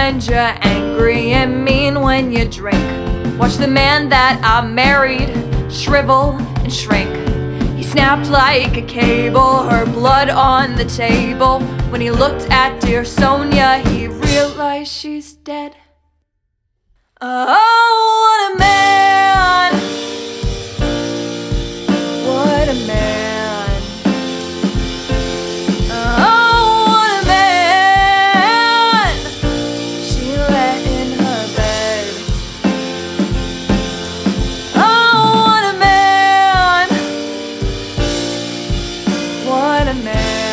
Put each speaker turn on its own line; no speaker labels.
and you're angry and mean when you drink. Watch the man that I married shrivel and shrink. He snapped like a cable, her blood on the table. When he looked at dear Sonia, he realized she's dead. Oh, what a man! What a man! Oh, what a man! She let in her bed. Oh, what a man! What a man!